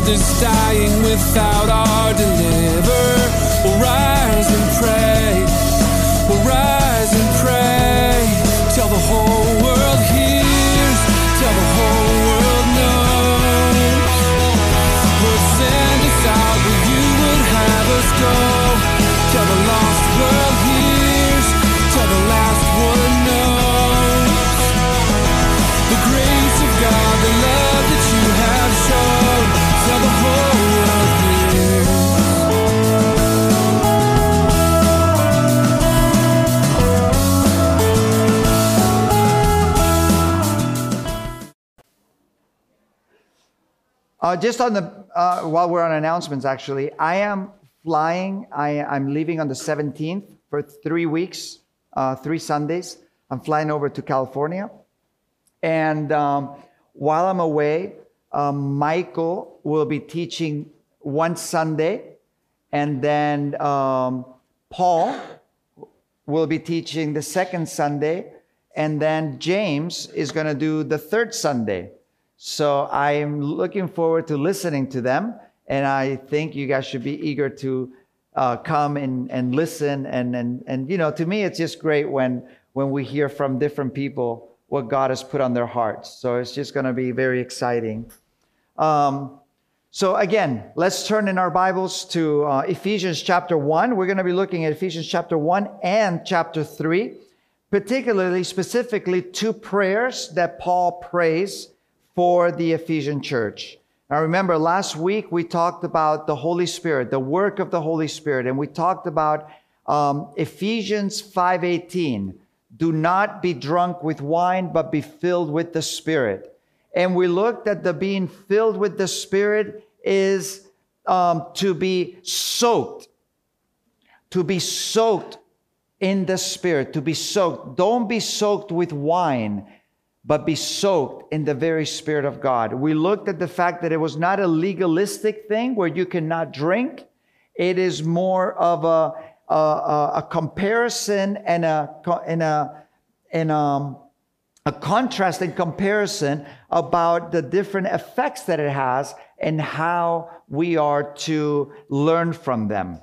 is dying without our deliverer. We'll rise and pray. We'll rise and pray till the whole world hears, till the whole world knows. Lord, send us out where you would have us go, till the lost world hears, till the last one knows. The grace of God, the love that you have shown, till the whole world hears. Just on the while we're on announcements, actually, I am flying. I'm leaving on the 17th for 3 weeks, 3 Sundays. I'm flying over to California, and while I'm away, Michael will be teaching one Sunday, and then Paul will be teaching the second Sunday, and then James is going to do the third Sunday. So I'm looking forward to listening to them, and I think you guys should be eager to come and listen. And you know, to me, it's just great when we hear from different people what God has put on their hearts. So it's just going to be very exciting. So again, let's turn in our Bibles to Ephesians chapter 1. We're going to be looking at Ephesians chapter 1 and chapter 3, particularly, specifically, 2 prayers that Paul prays for the Ephesian church. Now remember, last week we talked about the Holy Spirit, the work of the Holy Spirit, and we talked about Ephesians 5:18. Do not be drunk with wine, but be filled with the Spirit. And we looked at the being filled with the Spirit is to be soaked in the Spirit, to be soaked. Don't be soaked with wine, but be soaked in the very Spirit of God. We looked at the fact that it was not a legalistic thing where you cannot drink. It is more of a comparison and a contrast and comparison about the different effects that it has and how we are to learn from them.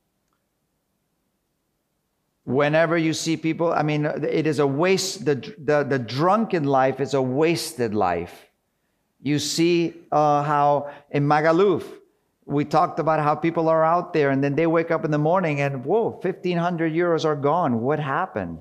Whenever you see people, I mean, it is a waste. The drunken life is a wasted life. You see how in Magaluf, we talked about how people are out there and then they wake up in the morning and, whoa, 1,500 euros are gone. What happened?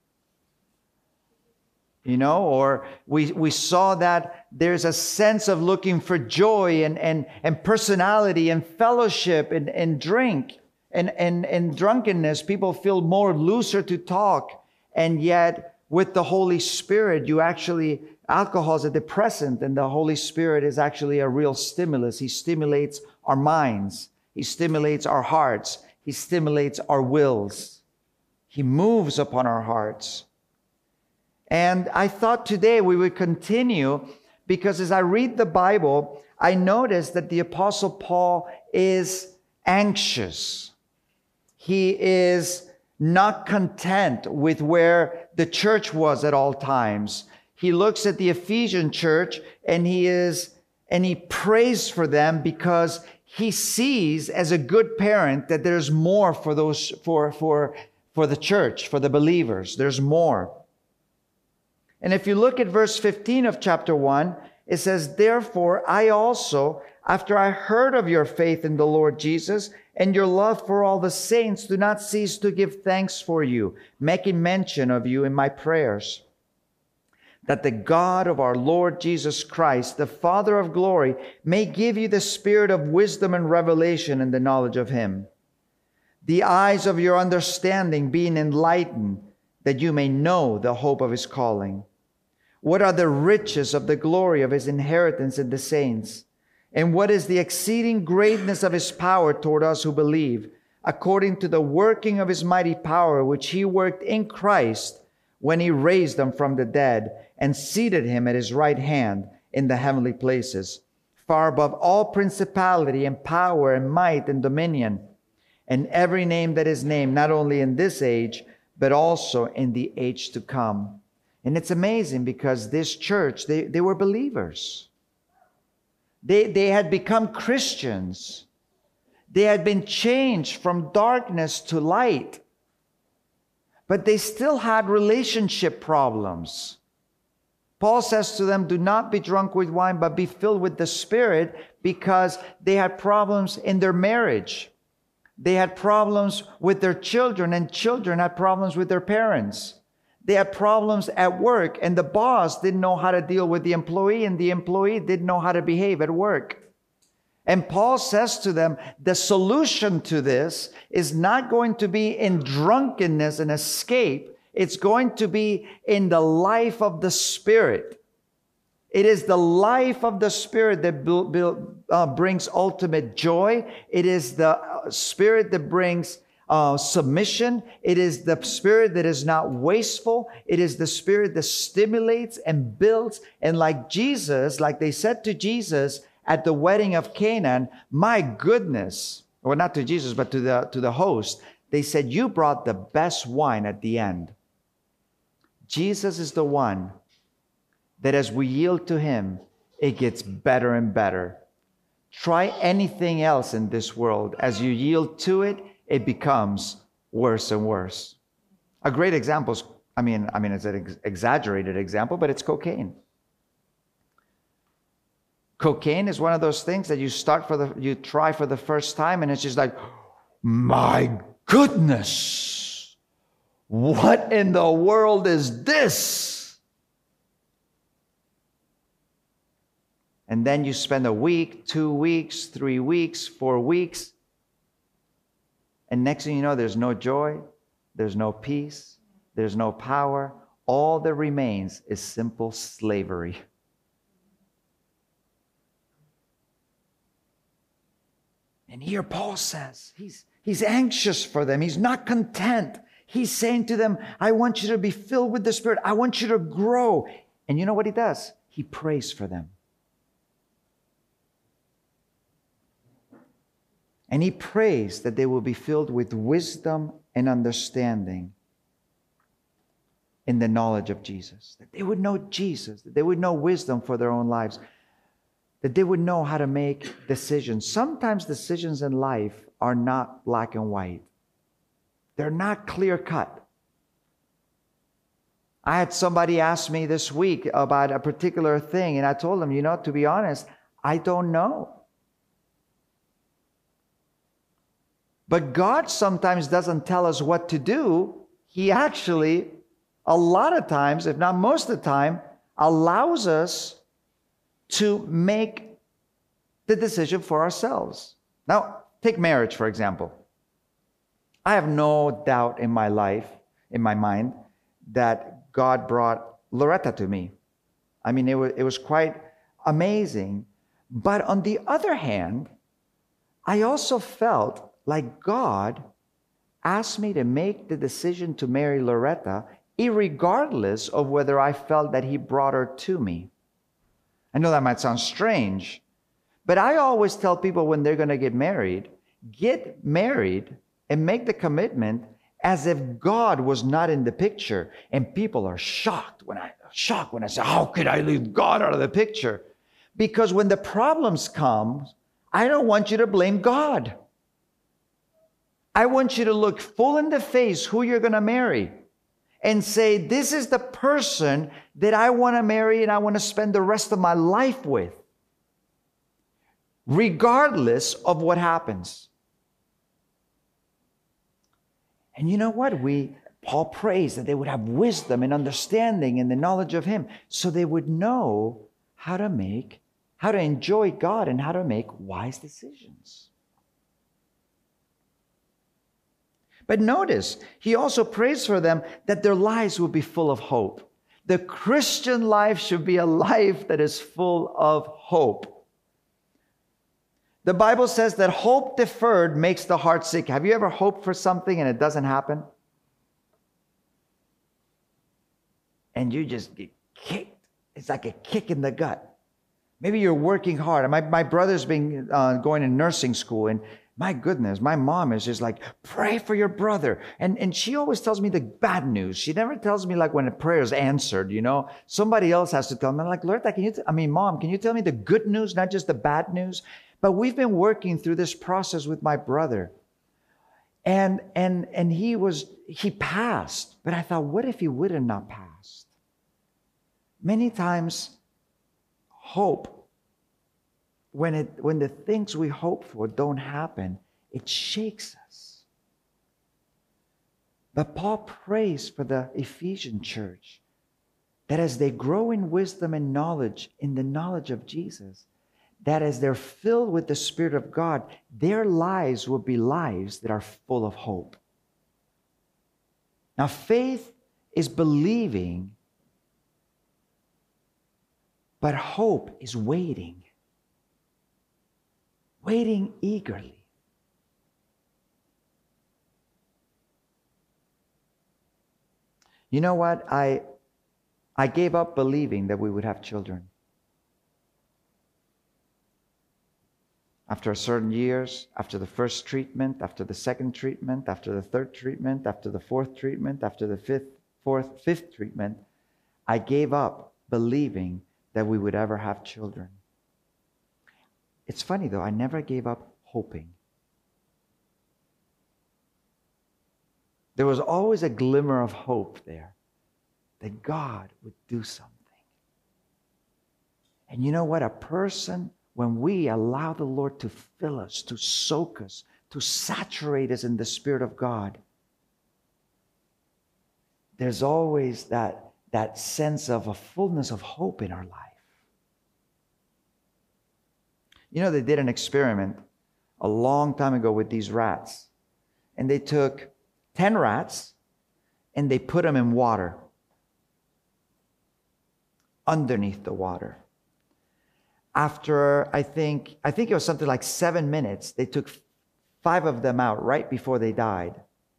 You know, or we saw that there's a sense of looking for joy and personality and fellowship and drink. And drunkenness, people feel more looser to talk. And yet, with the Holy Spirit, alcohol is a depressant, and the Holy Spirit is actually a real stimulus. He stimulates our minds. He stimulates our hearts. He stimulates our wills. He moves upon our hearts. And I thought today we would continue, because as I read the Bible, I noticed that the Apostle Paul is anxious. He is not content with where the church was at all times. He looks at the Ephesian church and he prays for them because he sees as a good parent that there's more for the church, for the believers. There's more. And if you look at verse 15 of chapter 1, it says, "Therefore I also, after I heard of your faith in the Lord Jesus and your love for all the saints, do not cease to give thanks for you, making mention of you in my prayers, that the God of our Lord Jesus Christ, the Father of glory, may give you the spirit of wisdom and revelation in the knowledge of him, the eyes of your understanding being enlightened, that you may know the hope of his calling. What are the riches of the glory of his inheritance in the saints? And what is the exceeding greatness of his power toward us who believe, according to the working of his mighty power, which he worked in Christ when he raised him from the dead and seated him at his right hand in the heavenly places, far above all principality and power and might and dominion, and every name that is named, not only in this age, but also in the age to come." And it's amazing because this church, they were believers. They had become Christians. They had been changed from darkness to light. But they still had relationship problems. Paul says to them, do not be drunk with wine, but be filled with the Spirit, because they had problems in their marriage. They had problems with their children, and children had problems with their parents. They had problems at work, and the boss didn't know how to deal with the employee, and the employee didn't know how to behave at work. And Paul says to them, the solution to this is not going to be in drunkenness and escape. It's going to be in the life of the Spirit. It is the life of the Spirit that brings ultimate joy. It is the Spirit that brings submission. It is the Spirit that is not wasteful. It is the Spirit that stimulates and builds. And like Jesus, like they said to Jesus at the wedding of Canaan, my goodness, or not to Jesus, but to the host, they said, you brought the best wine at the end. Jesus is the one that as we yield to Him, it gets better and better. Try anything else in this world. As you yield to it, it becomes worse and worse. A great example is, I mean, it's an exaggerated example, but it's cocaine. Cocaine is one of those things that you try for the first time, and it's just like, my goodness, what in the world is this? And then you spend a week, 2 weeks, 3 weeks, 4 weeks, and next thing you know, there's no joy, there's no peace, there's no power. All that remains is simple slavery. And here Paul says, he's anxious for them. He's not content. He's saying to them, I want you to be filled with the Spirit. I want you to grow. And you know what he does? He prays for them. And he prays that they will be filled with wisdom and understanding in the knowledge of Jesus. That they would know Jesus, that they would know wisdom for their own lives, that they would know how to make decisions. Sometimes decisions in life are not black and white. They're not clear cut. I had somebody ask me this week about a particular thing, and I told them, to be honest, I don't know. But God sometimes doesn't tell us what to do. He actually, a lot of times, if not most of the time, allows us to make the decision for ourselves. Now, take marriage, for example. I have no doubt in my life, in my mind, that God brought Loretta to me. I mean, it was quite amazing. But on the other hand, I also felt like God asked me to make the decision to marry Loretta, irregardless of whether I felt that He brought her to me. I know that might sound strange, but I always tell people when they're going to get married and make the commitment as if God was not in the picture. And people are shocked when I say, how could I leave God out of the picture? Because when the problems come, I don't want you to blame God. I want you to look full in the face who you're going to marry and say, this is the person that I want to marry and I want to spend the rest of my life with, regardless of what happens. And you know what? Paul prays that they would have wisdom and understanding and the knowledge of Him, so they would know how to enjoy God and how to make wise decisions. But notice, he also prays for them that their lives will be full of hope. The Christian life should be a life that is full of hope. The Bible says that hope deferred makes the heart sick. Have you ever hoped for something and it doesn't happen? And you just get kicked. It's like a kick in the gut. Maybe you're working hard. My brother's been going to nursing school, and My goodness, my mom is just like, pray for your brother. And she always tells me the bad news. She never tells me like when a prayer is answered, you know. Somebody else has to tell me. I'm like, Loretta, Mom, can you tell me the good news, not just the bad news? But we've been working through this process with my brother. And he passed. But I thought, what if he would have not passed? Many times, hope, when the things we hope for don't happen, it shakes us. But Paul prays for the Ephesian church that as they grow in wisdom and knowledge, in the knowledge of Jesus, that as they're filled with the Spirit of God, their lives will be lives that are full of hope. Now, faith is believing, but hope is waiting. Waiting eagerly. You know what? I gave up believing that we would have children. After certain years, after the first treatment, after the second treatment, after the third treatment, after the fourth treatment, after the fifth treatment, I gave up believing that we would ever have children. It's funny though, I never gave up hoping. There was always a glimmer of hope there that God would do something. And you know what? A person, when we allow the Lord to fill us, to soak us, to saturate us in the Spirit of God, there's always that sense of a fullness of hope in our life. You know, they did an experiment a long time ago with these rats. And they took 10 rats and they put them in water, underneath the water. After, I think it was something like 7 minutes, they took 5 of them out right before they died.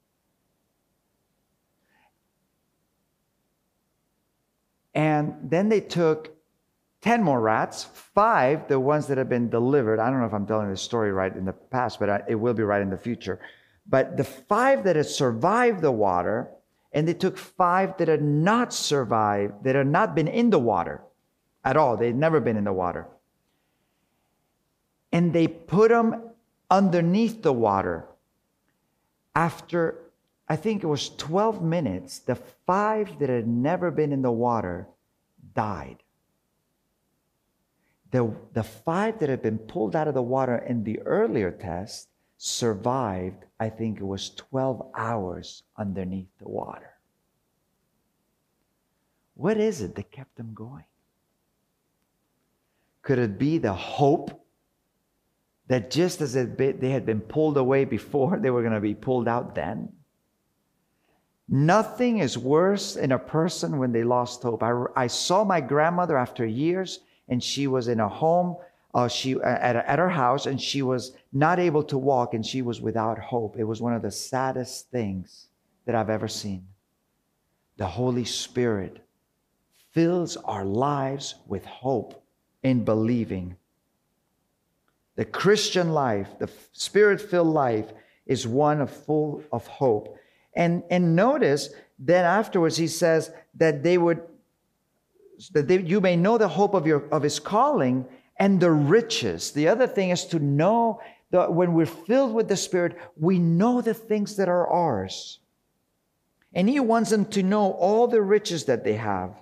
And then they took 10 more rats, 5, the ones that have been delivered. I don't know if I'm telling this story right in the past, but it will be right in the future. But the 5 that had survived the water, and they took 5 that had not survived, that had not been in the water at all. They had never been in the water. And they put them underneath the water. After, I think it was 12 minutes, the 5 that had never been in the water died. The 5 that had been pulled out of the water in the earlier test survived, I think it was 12 hours underneath the water. What is it that kept them going? Could it be the hope that just as they had been pulled away before, they were going to be pulled out then? Nothing is worse in a person when they lost hope. I saw my grandmother after years, and she was in a home, at her house, and she was not able to walk, and she was without hope. It was one of the saddest things that I've ever seen. The Holy Spirit fills our lives with hope in believing. The Christian life, the Spirit-filled life, is one full of hope. And notice then afterwards he says that you may know the hope of his calling and the riches. The other thing is to know that when we're filled with the Spirit, we know the things that are ours. And he wants them to know all the riches that they have.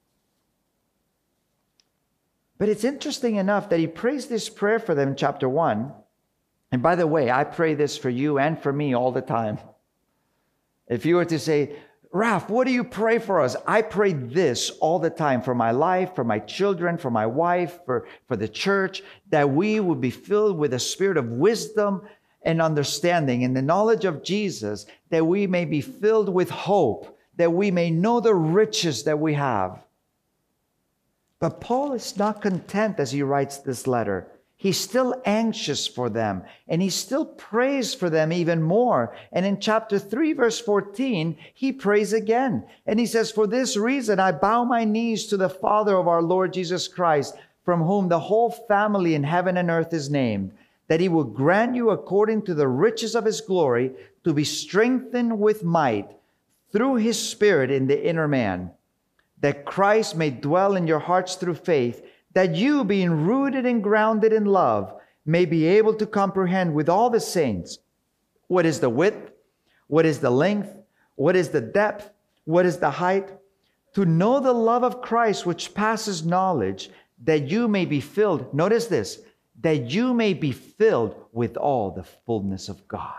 But it's interesting enough that he prays this prayer for them in chapter 1. And by the way, I pray this for you and for me all the time. If you were to say, Ralph, what do you pray for us? I pray this all the time for my life, for my children, for my wife, for the church, that we would be filled with a spirit of wisdom and understanding in the knowledge of Jesus, that we may be filled with hope, that we may know the riches that we have. But Paul is not content as he writes this letter. He's still anxious for them, and he still prays for them even more. And in chapter 3, verse 14, he prays again. And he says, "For this reason, I bow my knees to the Father of our Lord Jesus Christ, from whom the whole family in heaven and earth is named, that he will grant you according to the riches of his glory to be strengthened with might through his Spirit in the inner man, that Christ may dwell in your hearts through faith, that you, being rooted and grounded in love, may be able to comprehend with all the saints what is the width, what is the length, what is the depth, what is the height, to know the love of Christ which passes knowledge, that you may be filled, notice this, that you may be filled with all the fullness of God.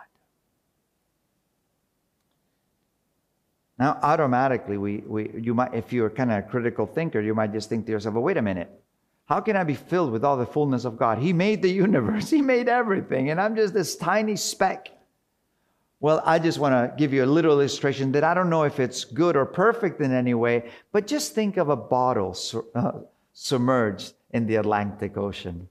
Now, automatically, you might, if you're kind of a critical thinker, you might just think to yourself, well, wait a minute. How can I be filled with all the fullness of God? He made the universe. He made everything. And I'm just this tiny speck. Well, I just want to give you a little illustration that I don't know if it's good or perfect in any way, but just think of a bottle submerged in the Atlantic Ocean,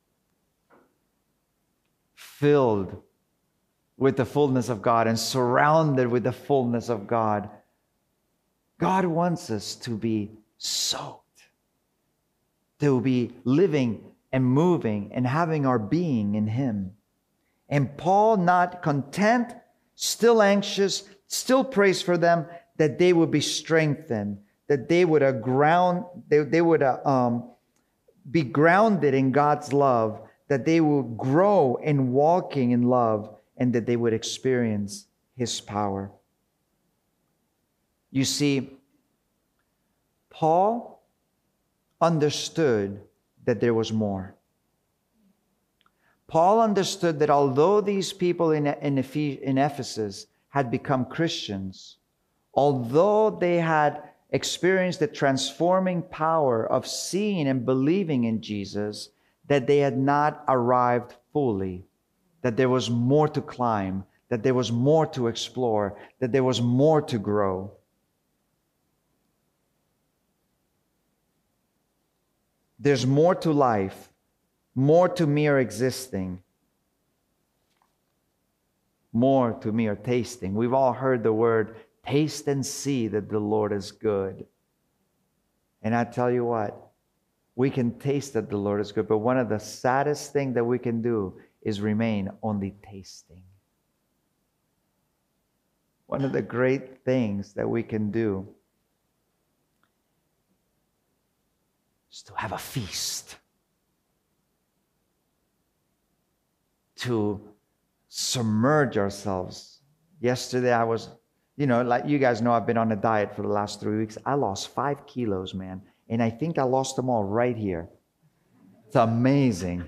filled with the fullness of God and surrounded with the fullness of God. God wants us to be soaked, to be living and moving and having our being in Him. And Paul, not content, still anxious, still prays for them that they would be strengthened, that they would be grounded in God's love, that they would grow in walking in love, and that they would experience His power. You see, Paul understood that there was more. Paul understood that although these people in Ephesus had become Christians, although they had experienced the transforming power of seeing and believing in Jesus, that they had not arrived fully, that there was more to climb, that there was more to explore, that there was more to grow. There's more to life, more to mere existing, more to mere tasting. We've all heard the word, taste and see that the Lord is good. And I tell you what, we can taste that the Lord is good, but one of the saddest things that we can do is remain only tasting. One of the great things that we can do is to have a feast, to submerge ourselves. Yesterday I was, like you guys know, I've been on a diet for the last 3 weeks. I lost 5 kilos, man. And I think I lost them all right here. It's amazing.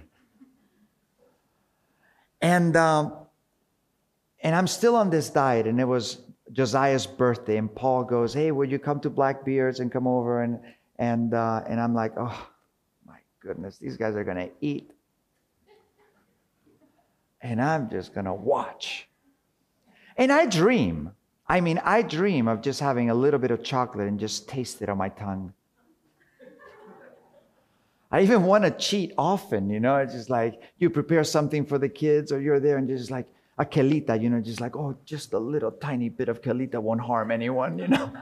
And I'm still on this diet, and it was Josiah's birthday, and Paul goes, "Hey, would you come to Blackbeard's and come over?" And I'm like, "Oh my goodness, these guys are gonna eat, and I'm just gonna watch." And I dream of just having a little bit of chocolate and just taste it on my tongue. I even want to cheat often, It's just like you prepare something for the kids, or you're there and just like a quelita, just like, oh, just a little tiny bit of quelita won't harm anyone,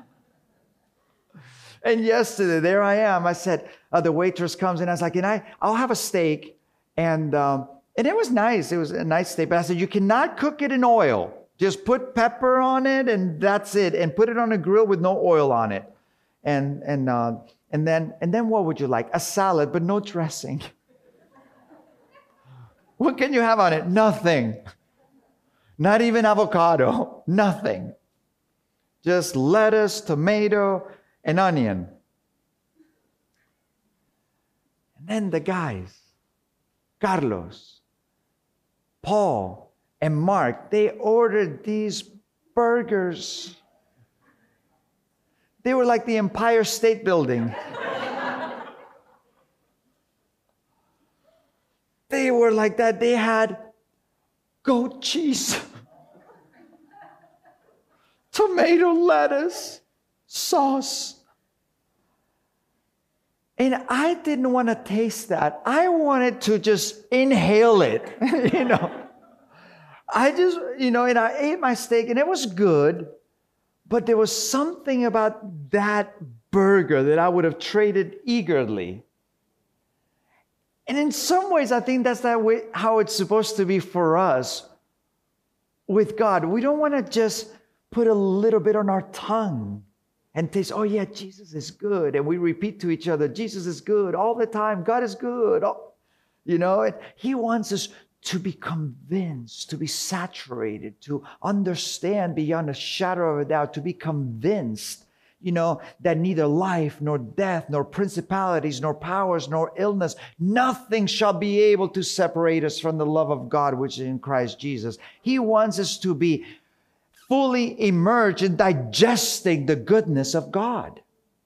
And yesterday, there I am. I said, the waitress comes and I was like, I'll have a steak. And it was nice. It was a nice steak. But I said, you cannot cook it in oil. Just put pepper on it and that's it. And put it on a grill with no oil on it. And then what would you like? A salad, but no dressing. What can you have on it? Nothing. Not even avocado. Nothing. Just lettuce, tomato, and onion. And then the guys, Carlos, Paul, and Mark, they ordered these burgers. They were like the Empire State Building. They were like that. They had goat cheese, tomato, lettuce, sauce. And I didn't want to taste that. I wanted to just inhale it, I just, and I ate my steak and it was good. But there was something about that burger that I would have traded eagerly. And in some ways, I think that's that way how it's supposed to be for us with God. We don't want to just put a little bit on our tongue and taste, oh yeah, Jesus is good. And we repeat to each other, Jesus is good all the time. God is good. You know, and He wants us to be convinced, to be saturated, to understand beyond a shadow of a doubt, to be convinced, you know, that neither life, nor death, nor principalities, nor powers, nor illness, nothing shall be able to separate us from the love of God, which is in Christ Jesus. He wants us to be fully immersed in digesting the goodness of God.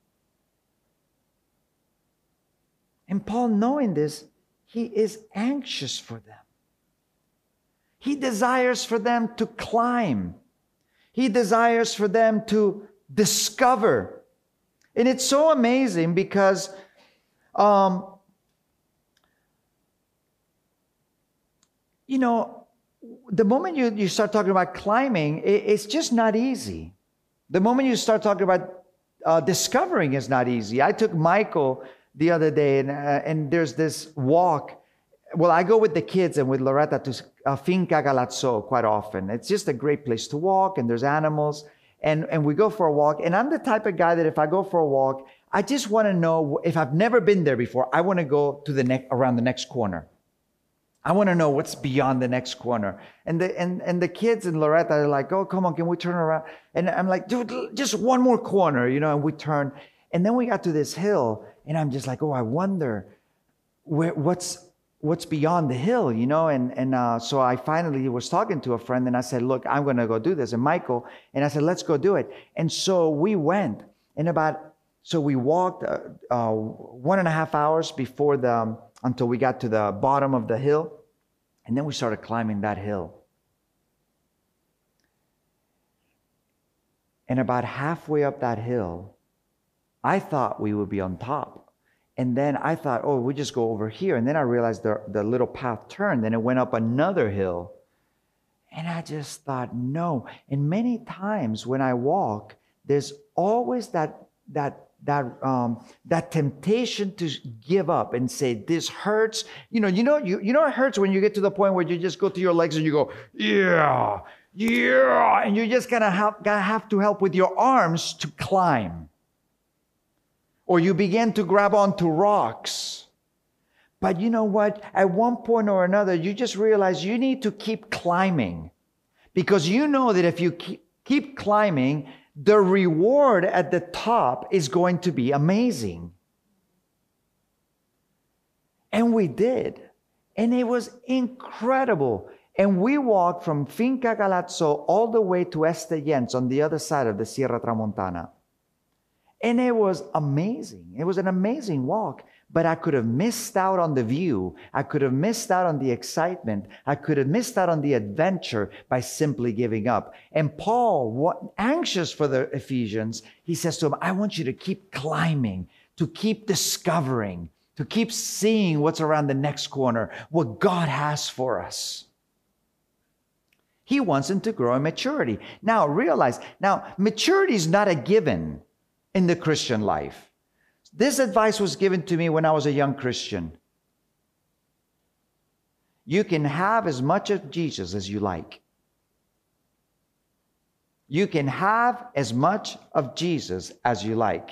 And Paul, knowing this, he is anxious for them. He desires for them to climb. He desires for them to discover. And it's so amazing because you know, the moment you start talking about climbing, it's just not easy. The moment you start talking about discovering is not easy. I took Michael the other day, and there's this walk. Well, I go with the kids and with Loretta to Finca Galazzo quite often. It's just a great place to walk, and there's animals, and we go for a walk. And I'm the type of guy that if I go for a walk, I just want to know, if I've never been there before, I want to go to around the next corner. I want to know what's beyond the next corner. And the kids and Loretta are like, oh, come on, can we turn around? And I'm like, dude, just one more corner, you know, and we turn. And then we got to this hill, and I'm just like, oh, I wonder what's beyond the hill, you know? And so I finally was talking to a friend, and I said, look, I'm going to go do this. And Michael, and I said, let's go do it. And so we went, so we walked 1.5 hours until we got to the bottom of the hill. And then we started climbing that hill. And about halfway up that hill, I thought we would be on top. And then I thought, oh, we just go over here. And then I realized the little path turned, and it went up another hill. And I just thought, no. And many times when I walk, there's always that temptation to give up and say, this hurts. You know it hurts when you get to the point where you just go to your legs and you go, yeah, and you just gotta have to help with your arms to climb. Or you begin to grab onto rocks. But you know what? At one point or another, you just realize you need to keep climbing. Because you know that if you keep climbing, the reward at the top is going to be amazing. And we did. And it was incredible. And we walked from Finca Galazzo all the way to Estellencs on the other side of the Sierra Tramontana. And it was amazing. It was an amazing walk. But I could have missed out on the view. I could have missed out on the excitement. I could have missed out on the adventure by simply giving up. And Paul, anxious for the Ephesians, he says to them, I want you to keep climbing, to keep discovering, to keep seeing what's around the next corner, what God has for us. He wants them to grow in maturity. Now, realize, maturity is not a given in the Christian life. This advice was given to me when I was a young Christian. You can have as much of Jesus as you like. You can have as much of Jesus as you like.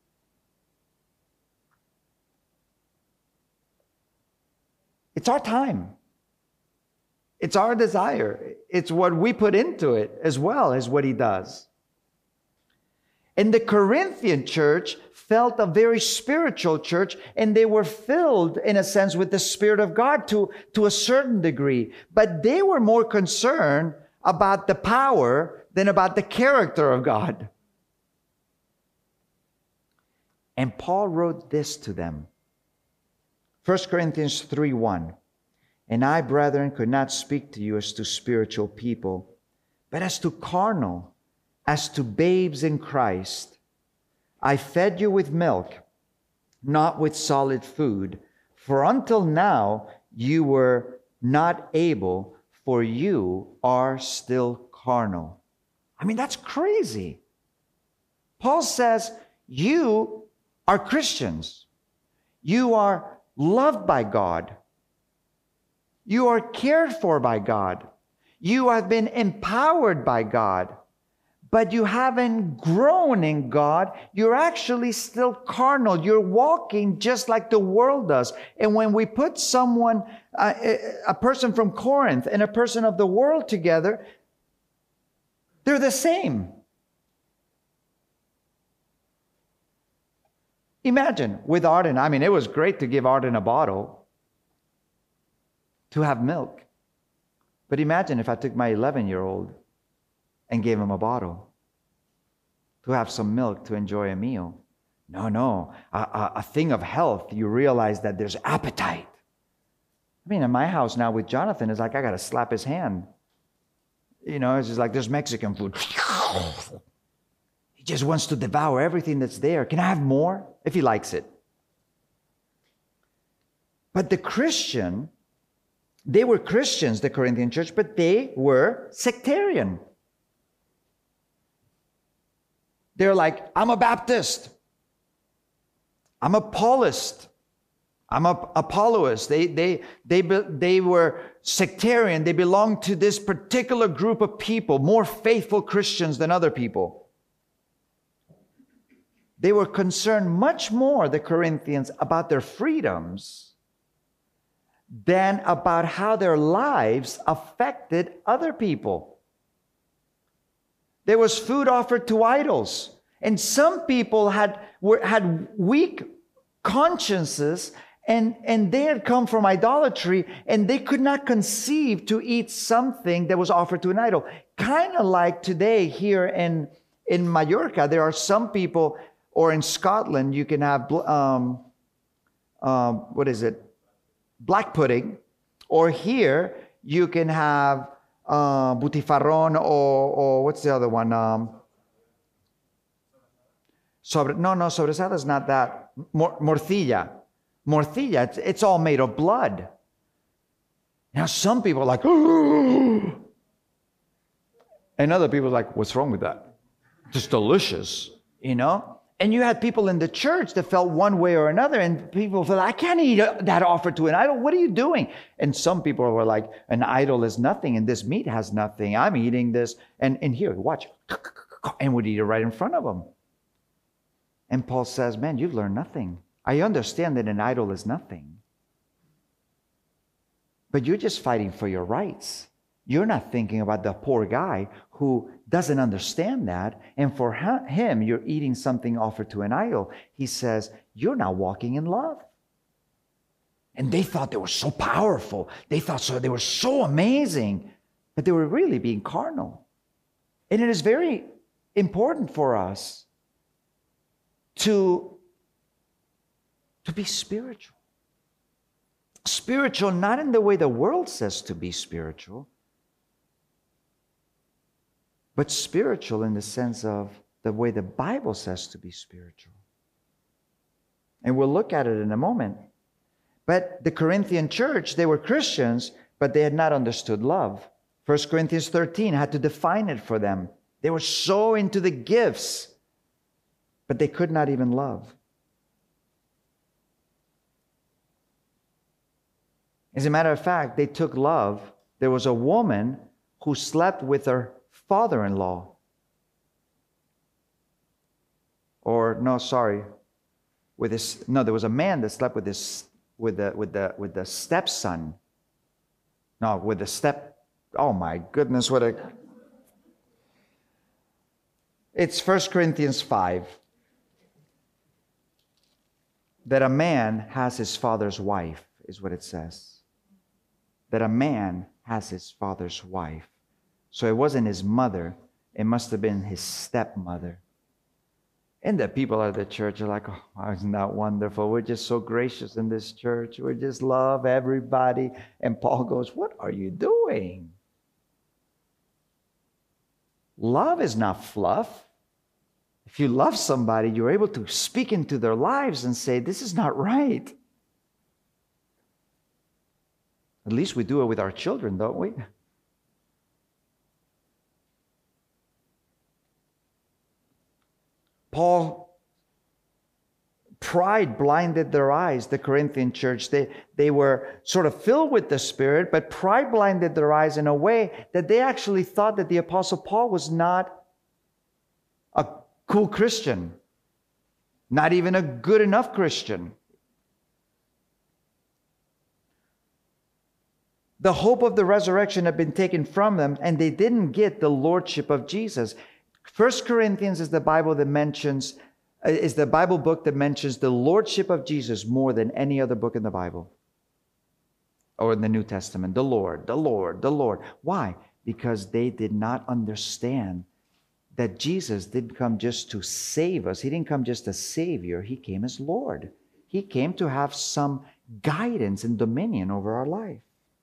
It's our time. It's our desire. It's what we put into it as well as what He does. And the Corinthian church felt a very spiritual church, and they were filled, in a sense, with the Spirit of God to a certain degree. But they were more concerned about the power than about the character of God. And Paul wrote this to them. 1 Corinthians 3:1. And I, brethren, could not speak to you as to spiritual people, but as to carnal, as to babes in Christ. I fed you with milk, not with solid food, for until now you were not able, for you are still carnal. I mean, that's crazy. Paul says, you are Christians. You are loved by God. You are cared for by God. You have been empowered by God. But you haven't grown in God. You're actually still carnal. You're walking just like the world does. And when we put someone, a person from Corinth and a person of the world together, they're the same. Imagine with Arden, I mean, it was great to give Arden a bottle to have milk. But imagine if I took my 11-year-old and gave him a bottle to have some milk to enjoy a meal. No. A thing of health, you realize that there's appetite. I mean, in my house now with Jonathan, it's like I got to slap his hand. You know, it's just like there's Mexican food. He just wants to devour everything that's there. Can I have more? If he likes it. But the Christian, they were Christians, the Corinthian church, but they were sectarian. They're like, I'm a Baptist. I'm a Paulist. I'm a Apolloist. They were sectarian. They belonged to this particular group of people, more faithful Christians than other people. They were concerned much more, the Corinthians, about their freedoms than about how their lives affected other people. There was food offered to idols. And some people had weak consciences and they had come from idolatry and they could not conceive to eat something that was offered to an idol. Kind of like today here in Mallorca, there are some people, or in Scotland, you can have, black pudding. Or here, you can have butifarrón or what's the other one? Sobrasada is not that. Morcilla. Morcilla, it's all made of blood. Now some people are like, ooh. And other people are like, what's wrong with that? Just delicious, you know? And you had people in the church that felt one way or another, and people felt, I can't eat that offered to an idol. What are you doing? And some people were like, an idol is nothing, and this meat has nothing. I'm eating this. And here, watch. And would eat it right in front of them. And Paul says, man, you've learned nothing. I understand that an idol is nothing. But you're just fighting for your rights. You're not thinking about the poor guy who doesn't understand that. And for him, you're eating something offered to an idol. He says, you're not walking in love. And they thought they were so powerful. They thought they were so amazing. But they were really being carnal. And it is very important for us to be spiritual. Spiritual, not in the way the world says to be spiritual, but spiritual in the sense of the way the Bible says to be spiritual. And we'll look at it in a moment. But the Corinthian church, they were Christians, but they had not understood love. 1 Corinthians 13 had to define it for them. They were so into the gifts, but they could not even love. As a matter of fact, they took love. There was a woman who slept with her father-in-law. There was a man that slept with the stepson. Oh my goodness, it's 1 Corinthians 5. That a man has his father's wife, is what it says. That a man has his father's wife. So it wasn't his mother. It must have been his stepmother. And the people of the church are like, oh, isn't that wonderful? We're just so gracious in this church. We just love everybody. And Paul goes, what are you doing? Love is not fluff. If you love somebody, you're able to speak into their lives and say, this is not right. At least we do it with our children, don't we? Paul pride blinded their eyes, the Corinthian church. They were sort of filled with the Spirit, but pride blinded their eyes in a way that they actually thought that the Apostle Paul was not a cool Christian, not even a good enough Christian. The hope of the resurrection had been taken from them, and they didn't get the lordship of Jesus. 1 Corinthians is the Bible book that mentions the lordship of Jesus more than any other book in the Bible or in the New Testament. The Lord, the Lord, the Lord. Why? Because they did not understand that Jesus didn't come just to save us. He didn't come just as Savior. He came as Lord. He came to have some guidance and dominion over our life.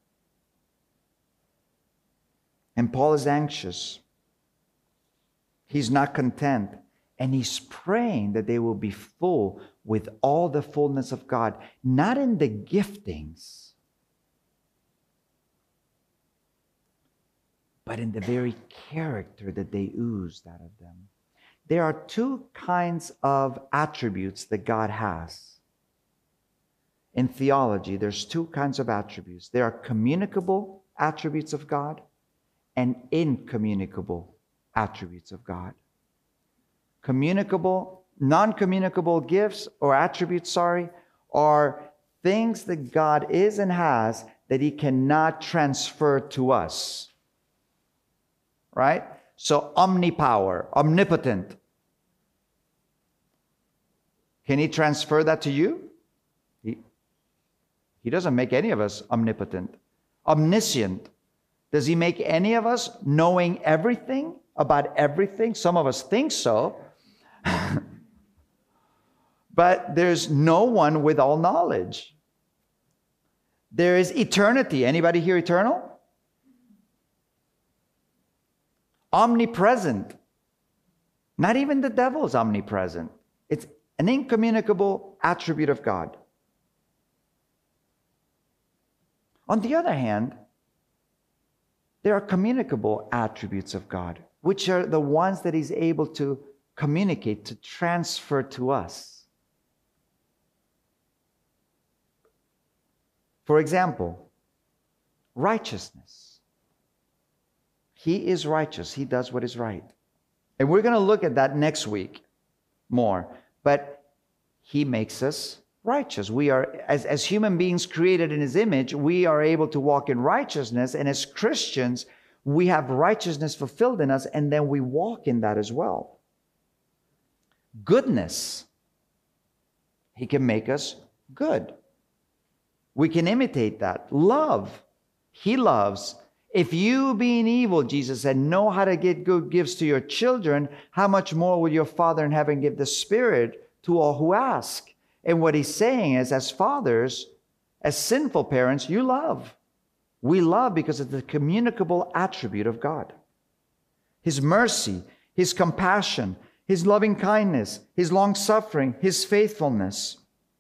And Paul is anxious. He's not content. And he's praying that they will be full with all the fullness of God, not in the giftings, but in the very character that they oozed out of them. There are two kinds of attributes that God has. In theology, there's two kinds of attributes. There are communicable attributes of God and incommunicable attributes of God. Non-communicable gifts or attributes, are things that God is and has that He cannot transfer to us. Right? So omnipower, omnipotent. Can He transfer that to you? He doesn't make any of us omnipotent. Omniscient. Does He make any of us knowing everything about everything? Some of us think so. But there's no one with all knowledge. There is eternity. Anybody here eternal? Omnipresent. Not even the devil is omnipresent. It's an incommunicable attribute of God. On the other hand, there are communicable attributes of God, which are the ones that He's able to communicate, to transfer to us. For example, righteousness. He is righteous. He does what is right. And we're going to look at that next week more. But He makes us righteous. We are, as human beings created in His image, we are able to walk in righteousness. And as Christians, we have righteousness fulfilled in us, and then we walk in that as well. Goodness. He can make us good. We can imitate that. Love. He loves. If you, being evil, Jesus said, know how to give good gifts to your children, how much more will your Father in heaven give the Spirit to all who ask? And what He's saying is, as fathers, as sinful parents, you love. We love because of the communicable attribute of God. His mercy, His compassion, His loving kindness, His long-suffering, His faithfulness.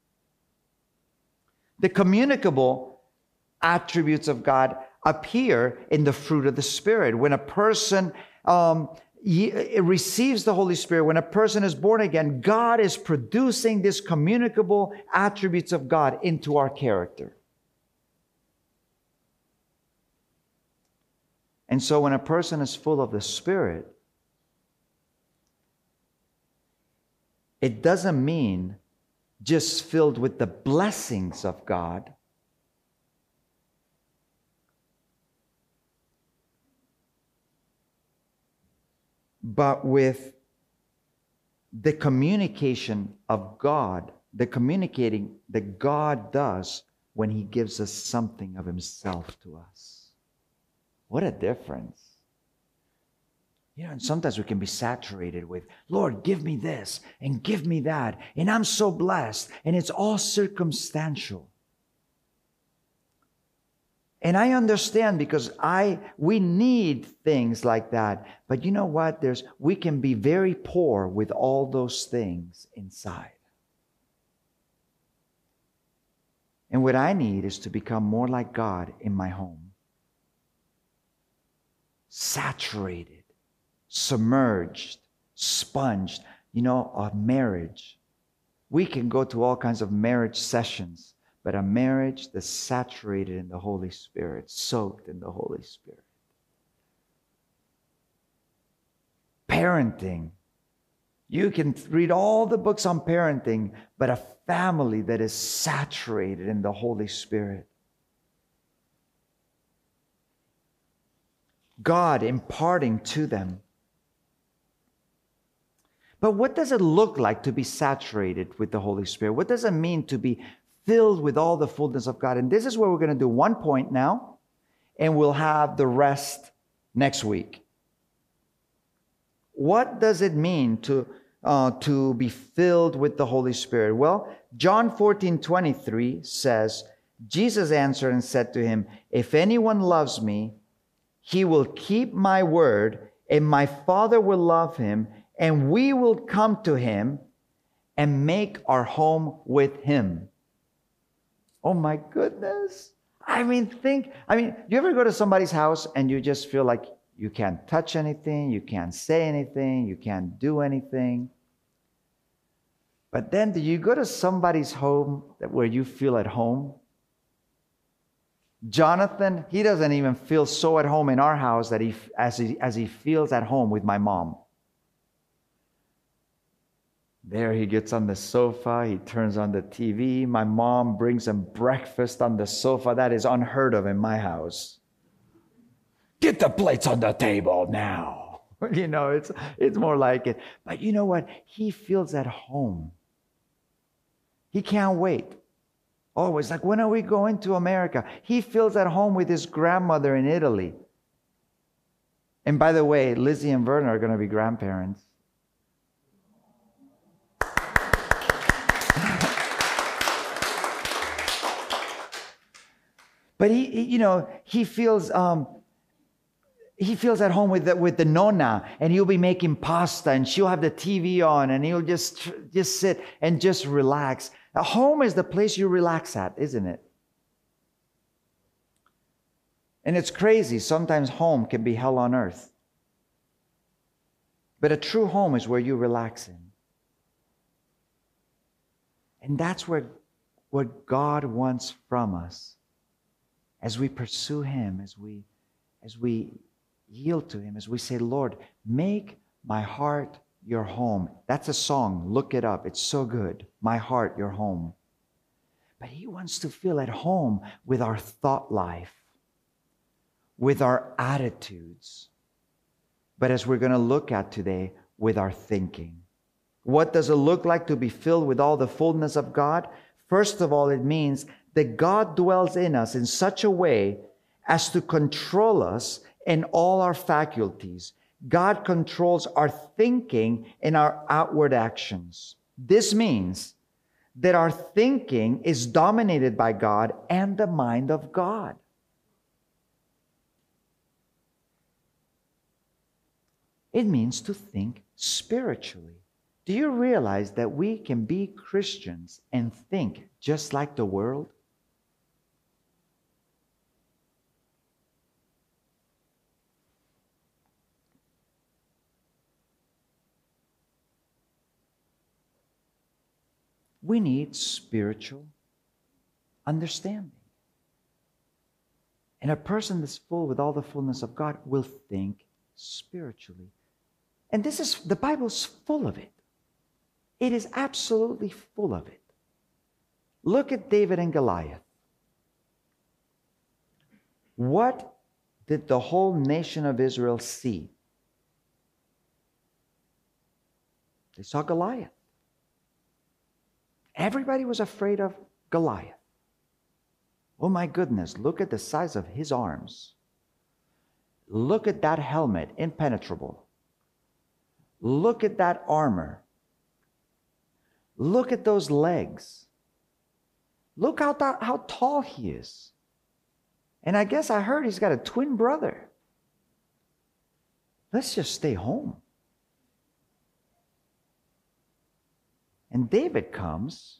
The communicable attributes of God appear in the fruit of the Spirit. When a person receives the Holy Spirit, when a person is born again, God is producing these communicable attributes of God into our character. And so when a person is full of the Spirit, it doesn't mean just filled with the blessings of God, but with the communication of God, the communicating that God does when He gives us something of Himself to us. What a difference. And sometimes we can be saturated with, Lord, give me this and give me that, and I'm so blessed, and it's all circumstantial. And I understand because we need things like that. But you know what? We can be very poor with all those things inside. And what I need is to become more like God in my home. Saturated, submerged, sponged. A marriage. We can go to all kinds of marriage sessions, but a marriage that's saturated in the Holy Spirit, soaked in the Holy Spirit. Parenting. You can read all the books on parenting, but a family that is saturated in the Holy Spirit. God imparting to them. But what does it look like to be saturated with the Holy Spirit? What does it mean to be filled with all the fullness of God? And this is where we're going to do one point now, and we'll have the rest next week. What does it mean to be filled with the Holy Spirit? Well, John 14:23 says, Jesus answered and said to him, if anyone loves me, he will keep my word, and my Father will love him, and we will come to him and make our home with him. Oh my goodness. You ever go to somebody's house and you just feel like you can't touch anything, you can't say anything, you can't do anything? But then do you go to somebody's home where you feel at home? Jonathan, he doesn't even feel so at home in our house that as he feels at home with my mom. There he gets on the sofa, he turns on the TV. My mom brings him breakfast on the sofa. That is unheard of in my house. Get the plates on the table now. It's more like it. But you know what? He feels at home. He can't wait. Always like, when are we going to America? He feels at home with his grandmother in Italy. And by the way, Lizzie and Vernon are going to be grandparents. But he feels at home with the nonna, and he'll be making pasta, and she'll have the TV on, and he'll just sit and just relax. A home is the place you relax at, isn't it? And it's crazy. Sometimes home can be hell on earth. But a true home is where you relax in. And that's what God wants from us as we pursue him, as we yield to him, as we say, Lord, make my heart your home. That's a song. Look it up. It's so good. My heart, your home. But he wants to feel at home with our thought life, with our attitudes. But as we're going to look at today, with our thinking. What does it look like to be filled with all the fullness of God? First of all, it means that God dwells in us in such a way as to control us in all our faculties. God controls our thinking and our outward actions. This means that our thinking is dominated by God and the mind of God. It means to think spiritually. Do you realize that we can be Christians and think just like the world? We need spiritual understanding. And a person that's full with all the fullness of God will think spiritually. And the Bible's full of it. It is absolutely full of it. Look at David and Goliath. What did the whole nation of Israel see? They saw Goliath. Everybody was afraid of Goliath. Oh my goodness, look at the size of his arms. Look at that helmet, impenetrable. Look at that armor. Look at those legs. Look how tall he is. And I guess I heard he's got a twin brother. Let's just stay home. And David comes.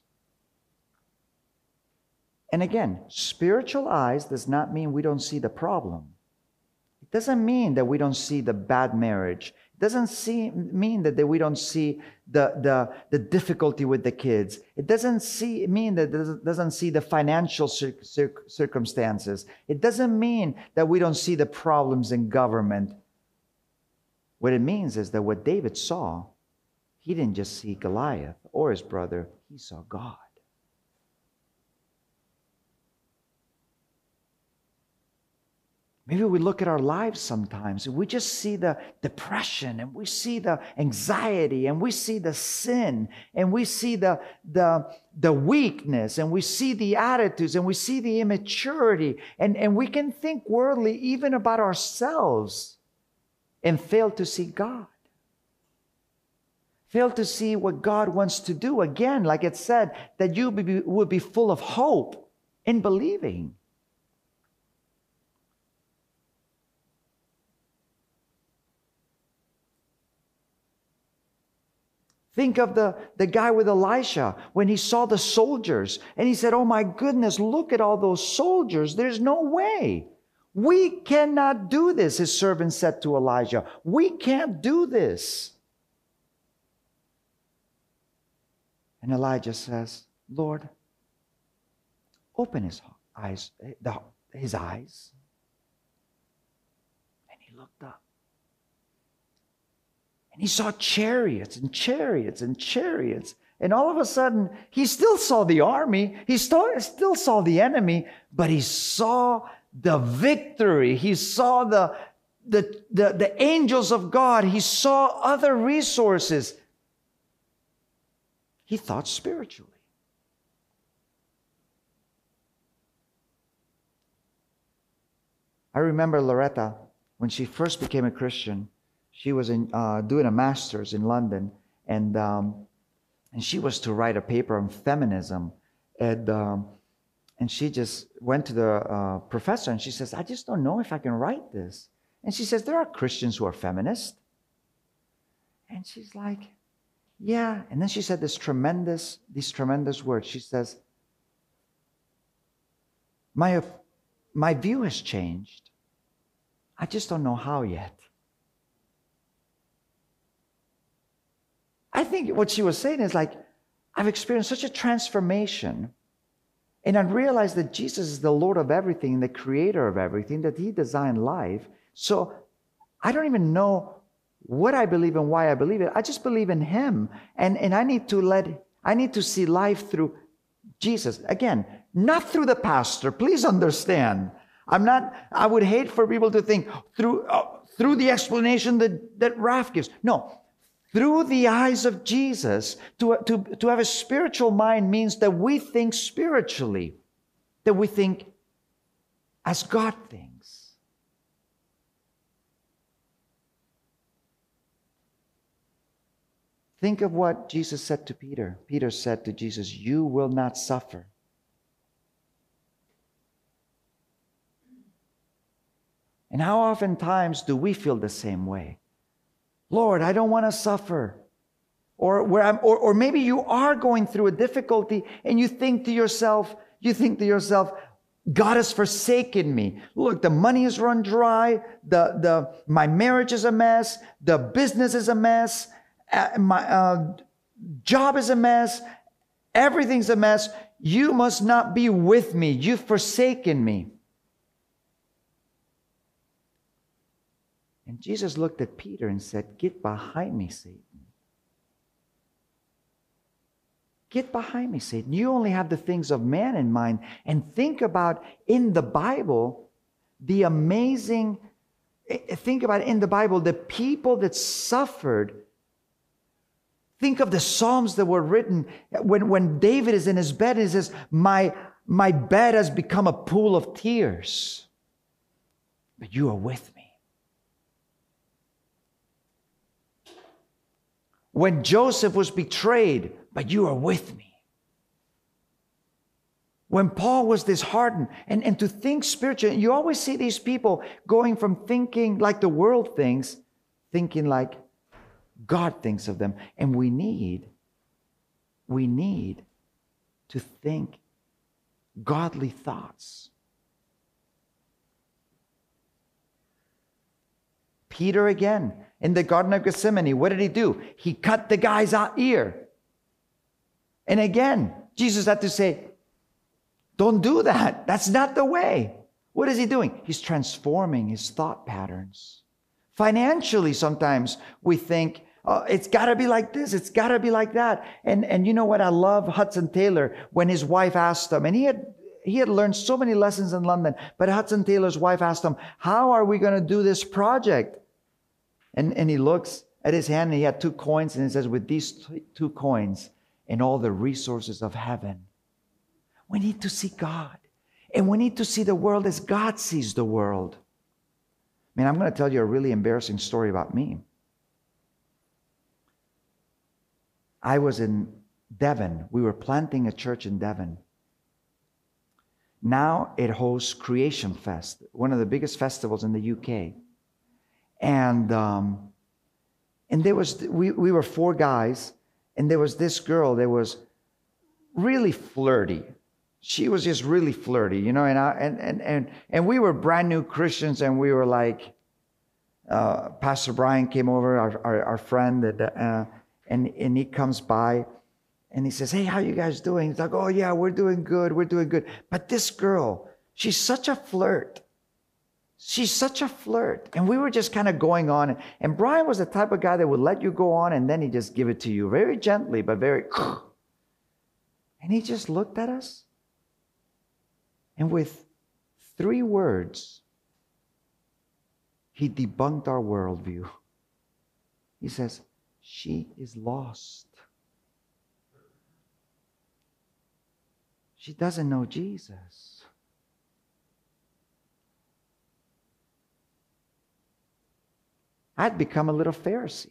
And again, spiritual eyes does not mean we don't see the problem. It doesn't mean that we don't see the bad marriage. doesn't mean that we don't see the difficulty with the kids. It doesn't mean that it doesn't see the financial circumstances. It doesn't mean that we don't see the problems in government. What it means is that what David saw, he didn't just see Goliath or his brother, he saw God. Maybe we look at our lives sometimes and we just see the depression and we see the anxiety and we see the sin and we see the weakness and we see the attitudes and we see the immaturity and we can think worldly even about ourselves and fail to see God. Fail to see what God wants to do. Again, like it said, that you would be full of hope in believing. Think of the guy with Elisha when he saw the soldiers and he said, oh my goodness, look at all those soldiers. There's no way. We cannot do this, his servant said to Elijah. We can't do this. And Elijah says, Lord, open his eyes. And he looked up. And he saw chariots and chariots and chariots. And all of a sudden, he still saw the army. He still saw the enemy. But he saw the victory. He saw the angels of God. He saw other resources. He thought spiritually. I remember Loretta, when she first became a Christian, she was doing a master's in London, and she was to write a paper on feminism, and she just went to the professor and she says, I just don't know if I can write this. And she says, there are Christians who are feminists. And she's like, yeah. And then she said these tremendous words. She says, my view has changed. I just don't know how yet. I think what she was saying is like, I've experienced such a transformation, and I realized that Jesus is the Lord of everything, the creator of everything, that he designed life. So I don't even know what I believe and why I believe it. I just believe in him. And I need to see life through Jesus. Again, not through the pastor. Please understand. I would hate for people to think through the explanation that Raf gives. No. Through the eyes of Jesus, to have a spiritual mind means that we think spiritually, that we think as God thinks. Think of what Jesus said to Peter. Peter said to Jesus, you will not suffer. And how oftentimes do we feel the same way? Lord, I don't want to suffer. Or maybe you are going through a difficulty and you think to yourself, God has forsaken me. Look, the money is run dry. My marriage is a mess. The business is a mess. My job is a mess. Everything's a mess. You must not be with me. You've forsaken me. And Jesus looked at Peter and said, get behind me, Satan. Get behind me, Satan. You only have the things of man in mind. And think about in the Bible, the people that suffered. Think of the Psalms that were written when David is in his bed and he says, my bed has become a pool of tears, but you are with me. When Joseph was betrayed, but you are with me. When Paul was disheartened, and to think spiritually, you always see these people going from thinking like the world thinks, thinking like God thinks of them. And we need to think godly thoughts. Peter again, In the Garden of Gethsemane, what did he do? He cut the guy's ear. And again, Jesus had to say, don't do that. That's not the way. What is he doing? He's transforming his thought patterns. Financially, sometimes we think, it's got to be like this. It's got to be like that. And you know what? I love Hudson Taylor when his wife asked him, and he had learned so many lessons in London, but Hudson Taylor's wife asked him, how are we going to do this project? And he looks at his hand, and he had 2 coins, and he says, with these 2 coins and all the resources of heaven, we need to see God. And we need to see the world as God sees the world. Man, I'm going to tell you a really embarrassing story about me. I was in Devon. We were planting a church in Devon. Now it hosts Creation Fest, one of the biggest festivals in the UK. And there was, we were 4 guys, and there was this girl that was really flirty. She was just really flirty, you know, and we were brand new Christians, and we were like, Pastor Brian came over, our friend, and he comes by, and he says, hey, how you guys doing? He's like, oh yeah, we're doing good. But this girl, she's such a flirt. And we were just kind of going on. And Brian was the type of guy that would let you go on, and then he'd just give it to you very gently, but very, and he just looked at us. And with 3 words, he debunked our worldview. He says, she is lost. She doesn't know Jesus. I'd become a little Pharisee.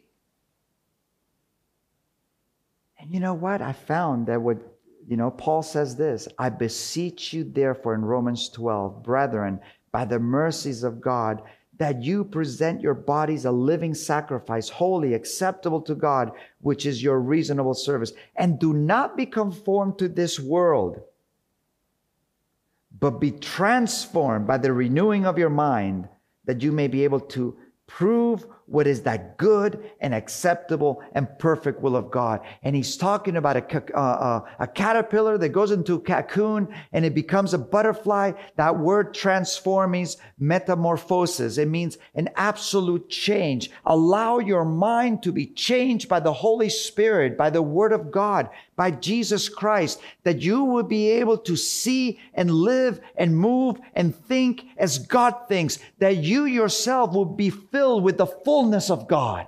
And you know what? I found that Paul says this, I beseech you therefore in Romans 12, brethren, by the mercies of God, that you present your bodies a living sacrifice, holy, acceptable to God, which is your reasonable service. And do not be conformed to this world, but be transformed by the renewing of your mind, that you may be able to prove what is that good and acceptable and perfect will of God. And he's talking about a caterpillar that goes into a cocoon and it becomes a butterfly. That word transform means metamorphosis. It means an absolute change. Allow your mind to be changed by the Holy Spirit, by the Word of God, by Jesus Christ, that you will be able to see and live and move and think as God thinks, that you yourself will be filled with the fullness of God.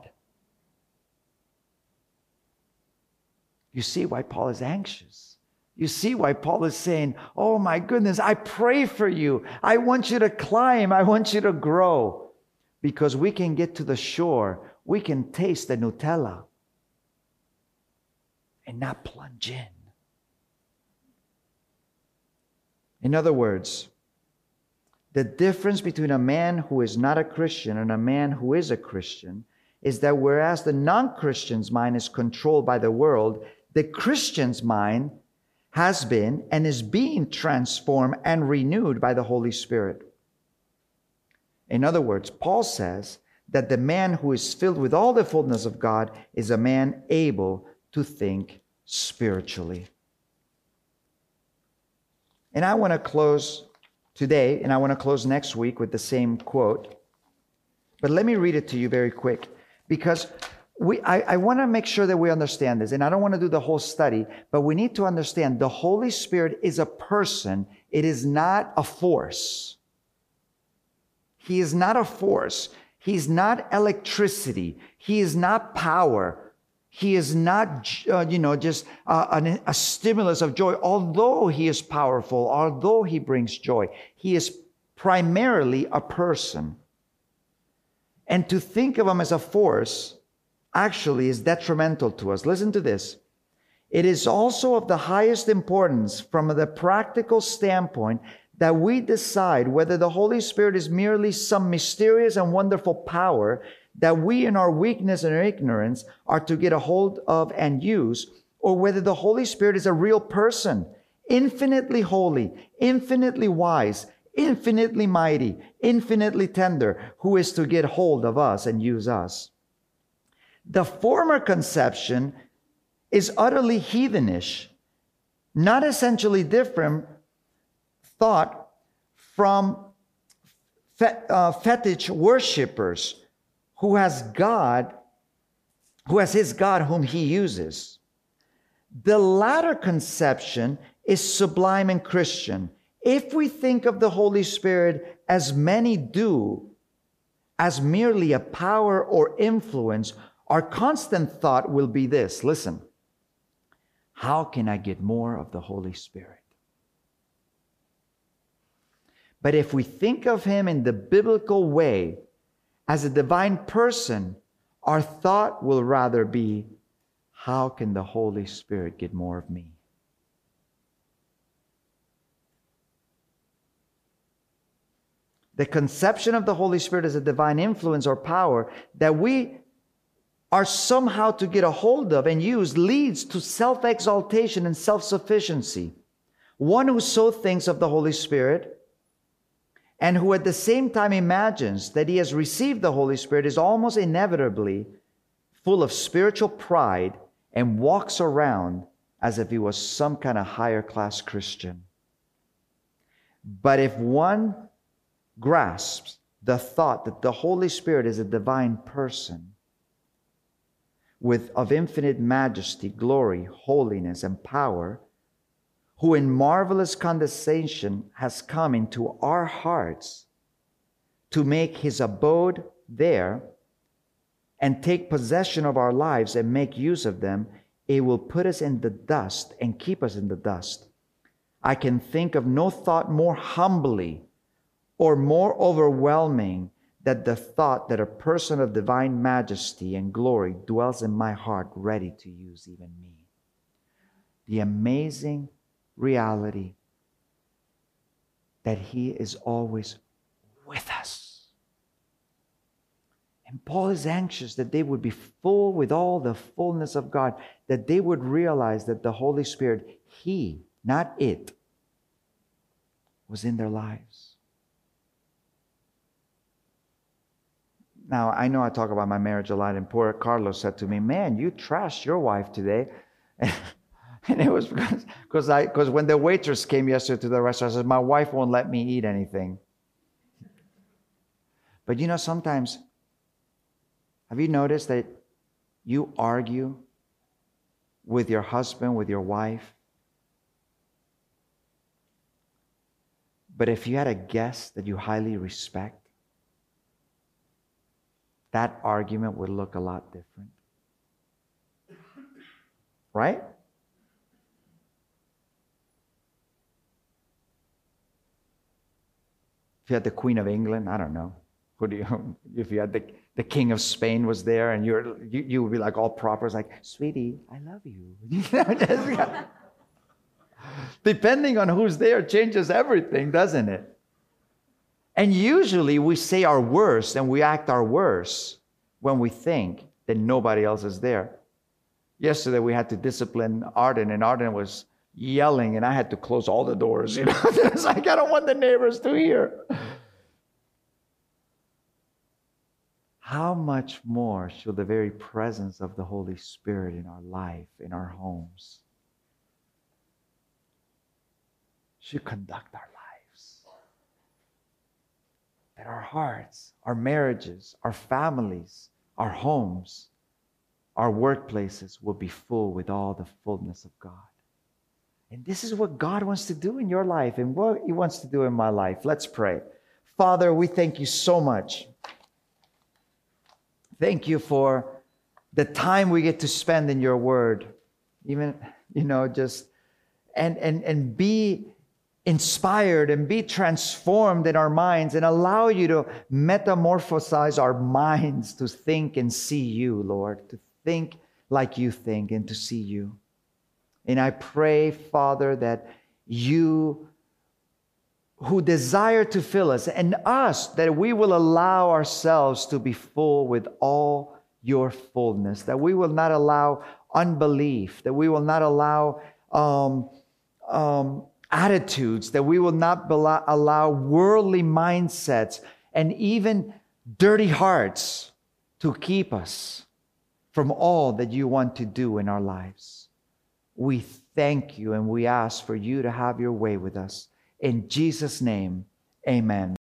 You see why Paul is anxious. You see why Paul is saying, oh my goodness, I pray for you. I want you to climb. I want you to grow. Because we can get to the shore. We can taste the Nutella and not plunge in. In other words, the difference between a man who is not a Christian and a man who is a Christian is that whereas the non-Christian's mind is controlled by the world, the Christian's mind has been and is being transformed and renewed by the Holy Spirit. In other words, Paul says that the man who is filled with all the fullness of God is a man able to think spiritually. And I want to close today, and I want to close next week with the same quote. But let me read it to you very quick, because I want to make sure that we understand this. And I don't want to do the whole study, but we need to understand the Holy Spirit is a person. It is not a force. He is not a force. He's not electricity. He is not power. He is not, just a stimulus of joy. Although he is powerful, although he brings joy, he is primarily a person. And to think of him as a force actually is detrimental to us. Listen to this. It is also of the highest importance from the practical standpoint that we decide whether the Holy Spirit is merely some mysterious and wonderful power that we in our weakness and our ignorance are to get a hold of and use, or whether the Holy Spirit is a real person, infinitely holy, infinitely wise, infinitely mighty, infinitely tender, who is to get hold of us and use us. The former conception is utterly heathenish, not essentially different thought from fetish worshippers who has his God whom he uses. The latter conception is sublime and Christian. If we think of the Holy Spirit, as many do, as merely a power or influence, our constant thought will be this. Listen, how can I get more of the Holy Spirit? But if we think of him in the biblical way, as a divine person, our thought will rather be, how can the Holy Spirit get more of me? The conception of the Holy Spirit as a divine influence or power that we are somehow to get a hold of and use leads to self-exaltation and self-sufficiency. One who so thinks of the Holy Spirit and who at the same time imagines that he has received the Holy Spirit is almost inevitably full of spiritual pride and walks around as if he was some kind of higher class Christian. But if one grasps the thought that the Holy Spirit is a divine person of infinite majesty, glory, holiness, and power, who in marvelous condescension has come into our hearts to make his abode there and take possession of our lives and make use of them, it will put us in the dust and keep us in the dust. I can think of no thought more humbly or more overwhelming than the thought that a person of divine majesty and glory dwells in my heart, ready to use even me. The amazing reality that he is always with us. And Paul is anxious that they would be full with all the fullness of God, that they would realize that the Holy Spirit, he, not it, was in their lives. Now, I know I talk about my marriage a lot, and poor Carlos said to me, man, you trashed your wife today. And it was because when the waitress came yesterday to the restaurant, I said, my wife won't let me eat anything. But you know, sometimes, have you noticed that you argue with your husband, with your wife? But if you had a guest that you highly respect, that argument would look a lot different. Right? If you had the Queen of England, I don't know. If you had the King of Spain was there and you would be like all proper, it's like, sweetie, I love you. Depending on who's there changes everything, doesn't it? And usually we say our worst and we act our worst when we think that nobody else is there. Yesterday we had to discipline Arden, and Arden was yelling, and I had to close all the doors. It's like, I don't want the neighbors to hear. How much more should the very presence of the Holy Spirit in our life, in our homes, should conduct our lives? That our hearts, our marriages, our families, our homes, our workplaces will be full with all the fullness of God. And this is what God wants to do in your life and what he wants to do in my life. Let's pray. Father, we thank you so much. Thank you for the time we get to spend in your word. Even, just and be inspired and be transformed in our minds, and allow you to metamorphosize our minds to think and see you, Lord, to think like you think and to see you. And I pray, Father, that you who desire to fill us and us, that we will allow ourselves to be full with all your fullness, that we will not allow unbelief, that we will not allow attitudes, that we will not allow worldly mindsets and even dirty hearts to keep us from all that you want to do in our lives. We thank you and we ask for you to have your way with us. In Jesus' name, amen.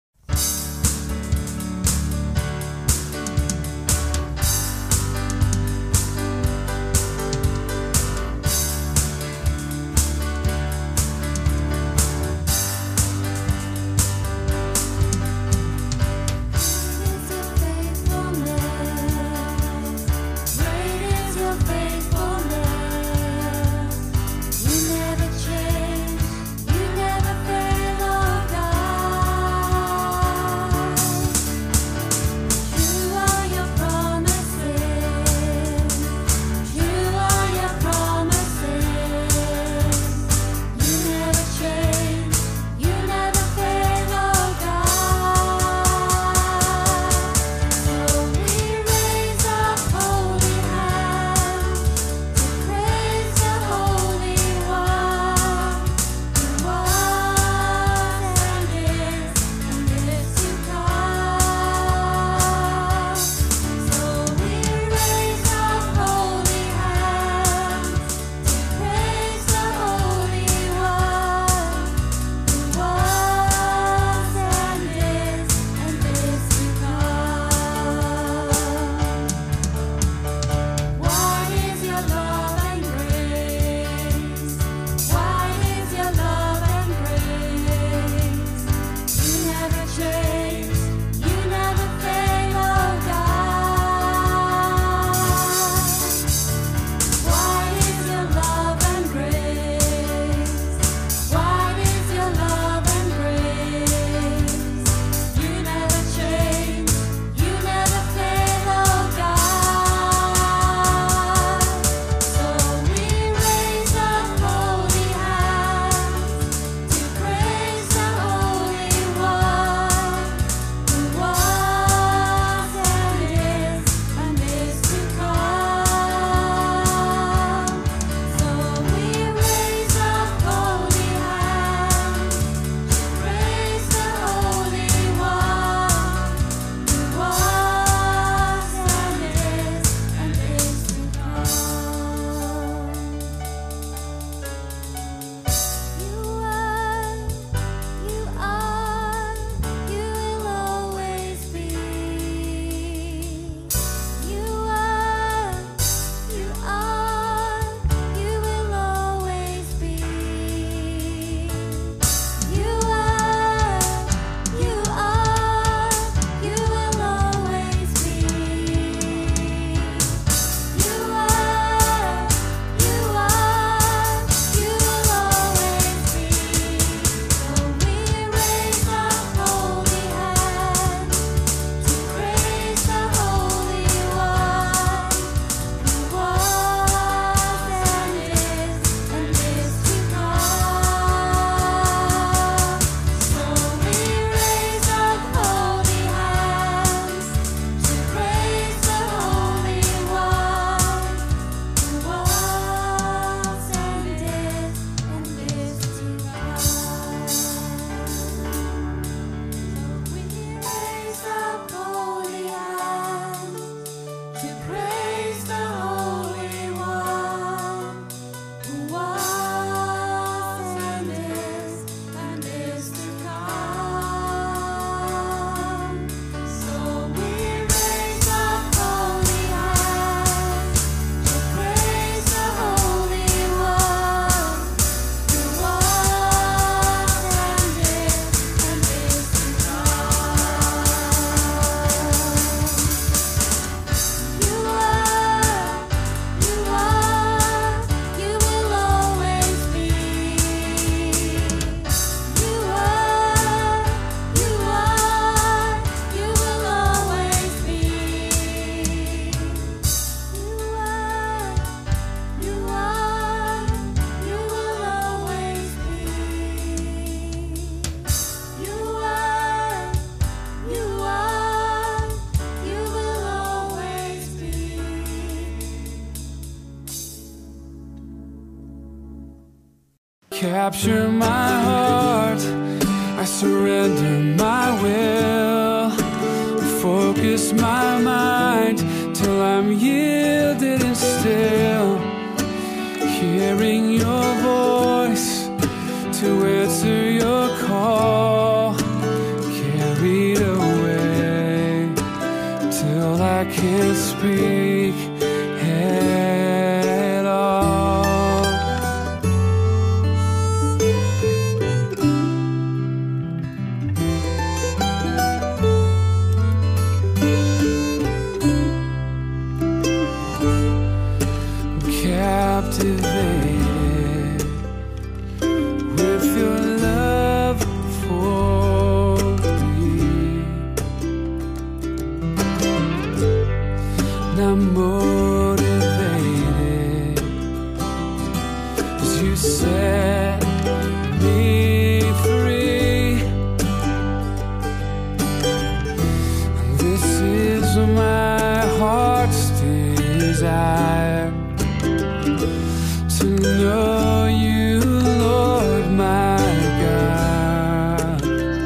Capture my heart, I surrender my will, focus my mind till I'm yielded and still, hearing your voice to answer your call, carried away till I can't speak at all. Captivated with your love for me. Now motivated as you set me free. This is my heart's desire, to know you, Lord my God.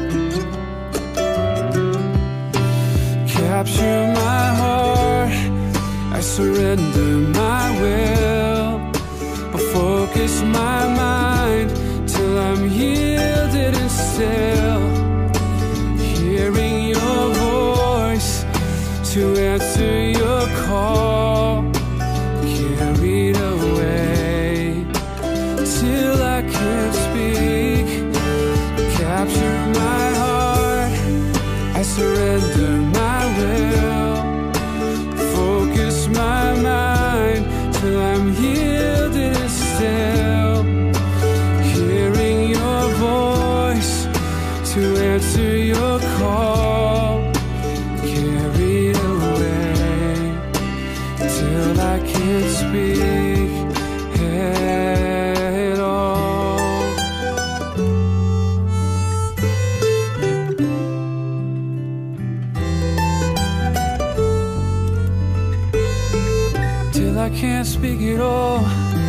Capture my heart, I surrender my will, focus my mind till I'm yielded and still, hearing your voice to answer your call, carried away till I can't speak. Capture my heart, I surrender my will, focus my mind till I'm yielded and still, hearing your voice to answer your call, carried away till I can't speak at all. Till I can't speak at all.